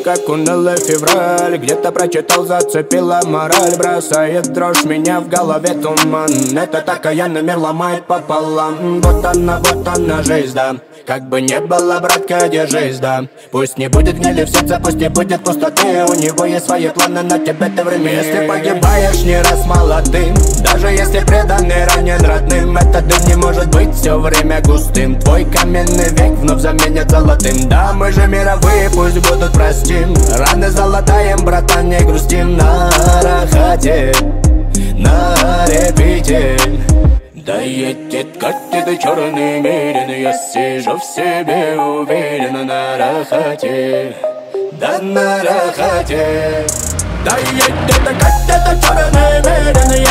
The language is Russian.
как унылый февраль. Где-то прочитал, зацепила мораль. Бросает дрожь, меня в голове туман. Это окаянный мир ломает пополам. Вот она жизнь, да. Как бы не было, братка, держись, да. Пусть не будет гнили в сердце, пусть не будет пустоты. У него есть свои планы, но тебе ты время. Если погибаешь не раз молодым, даже если преданный ранен родным, этот дым не может быть все время густым. Твой каменный век вновь заменят золотым. Да, мы же мировые, пусть будут простим. Раны золотаем, братан, не грустим. На рахате, на репите. Да едет, катит черный мерин. Я сижу в себе уверен на рахате. Да на рахате. Да едет, катит черный мерин.